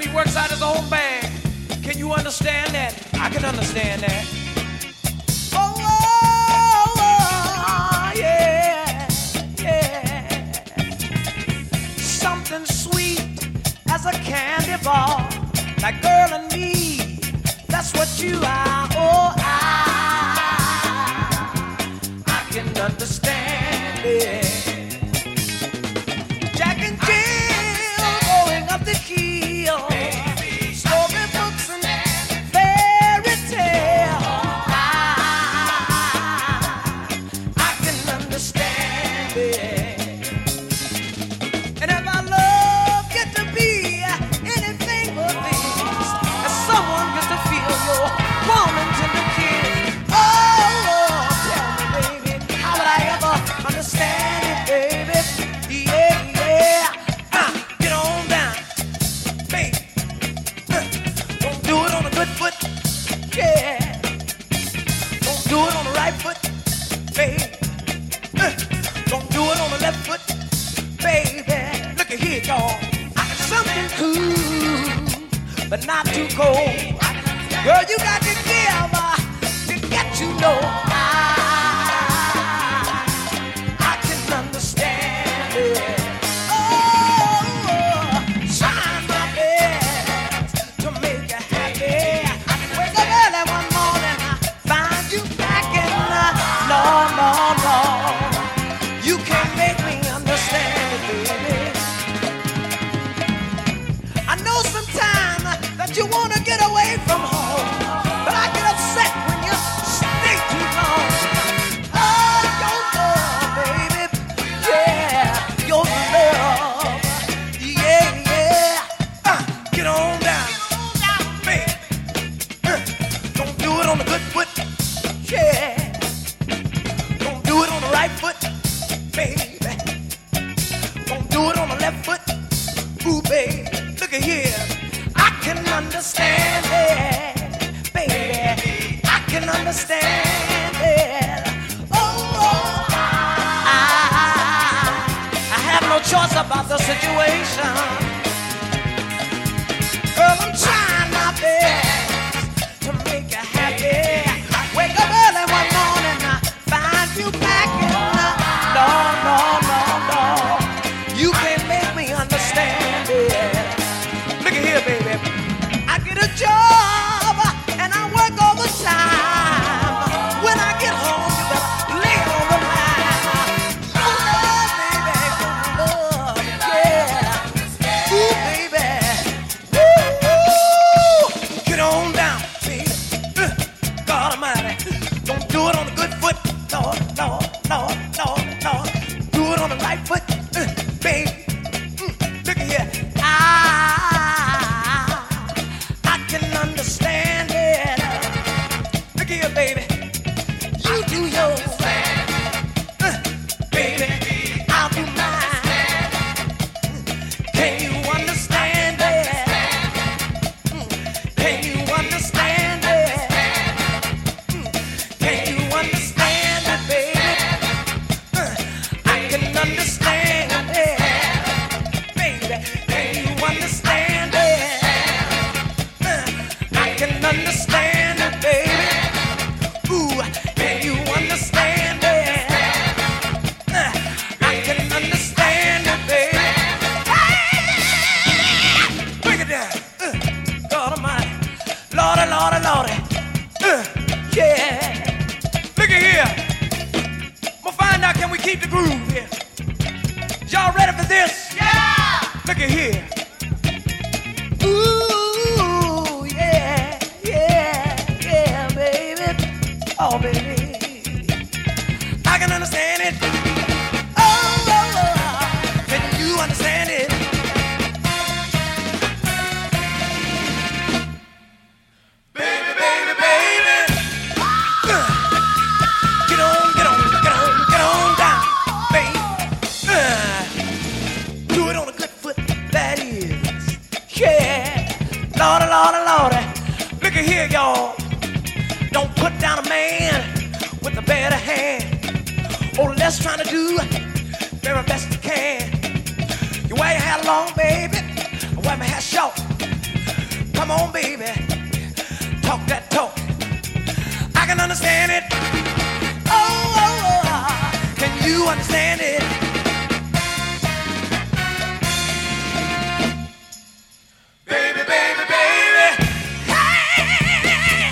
he works out his own bag. Can you understand that? I can understand that. Oh, yeah, yeah. Something sweet as a candy bar, like girl and me, that's what you are. Oh, I can understand it. Jack and Jill going up the hill, storybooks and fairy tale. I can understand it. And if our love get to be anything but this, as someone gets to feel your warm and tender kiss. Oh, tell me, baby, how would I ever understand it, baby? Yeah, yeah. Get on down, baby. Don't do it on a good foot, yeah. Don't do it on the right foot, baby. Don't do it on the left foot, baby. Look at here, y'all. Something cool, but not too cold. Girl, you got to give to get you know. I can understand it. Oh, trying my best to make you happy. Wake up early one morning, find you packing. No, no, no. You can't make me understand it, baby. I know sometimes that you want to get away from home, but I get upset when you stay too long. Oh, your love, baby, yeah, your love, yeah, yeah. Get on down, baby. Don't do it on the good foot, yeah. Don't do it on the right foot, baby. Don't do it on the left foot, ooh, baby. Look at here. I can understand it, baby. I can understand it. Oh, I have no choice about the situation. Girl, I'm trying my best to make you happy. Wake up early one morning, find you packing. No, no, no, no. You can't make me understand it. Look at here, baby. I get a job and I work overtime. When I get home, you better lay it on the line. Oh, love, baby, love, yeah. Ooh, baby. Woo! Get on down, baby. God Almighty. Don't do it on the good foot. Lord, Lord, Lord, Lord, Lord. Do it on the right foot, baby. Look at here. I can understand it. Look here, baby. You do yours, baby. I'll do mine. Can you understand it? Can you understand it? Can you understand it, baby? I can understand it, baby. Can you understand it? I can understand it, baby. Ooh, can you understand it? I can understand it, baby. Break it down. God Almighty. Lordy, Lordy, Lordy. Yeah. Look at here. We'll find out, can we keep the groove here? Y'all ready for this? Yeah. Look at here. Ooh, yeah, yeah, yeah, baby. Oh, baby. I can understand it. Oh, can you understand it? Baby, baby, baby. Get on, get on, get on, get on down, baby. Do it on a good foot, that is. Yeah. Lordy, Lordy, Lordy. Look at here, y'all. Don't put down a man with a better hand. Oh, let's try to do very best you can. You wear your hair long, baby. I wear my hair short. Come on, baby, talk that talk. I can understand it. Can you understand it? Baby, baby, baby. Hey,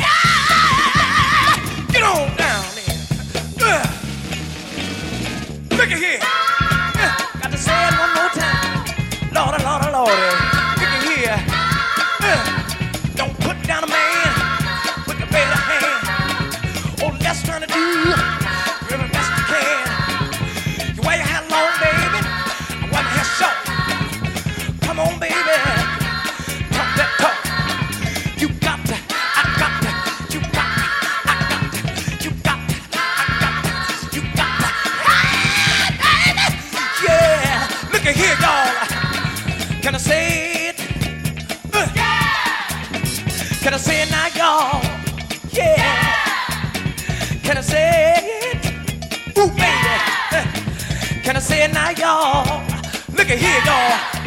get on down there. Look at here. Got to say it one more time. Lordy, Lordy, Lordy. Look at here. Don't put down a man with the better hand. Oh, let's try to do really best you can. You wear your hair long, baby. I wear my hair short. Come on, baby. Talk that talk. You got to, I got to, you got to, I got to, you got to, I got to, you got to. Hey, baby. Yeah. Look at here, y'all. Can I say it? Can I say it now, y'all? Yeah. Can I say it? Ooh, baby. Can I say it now, y'all? Look at here, y'all.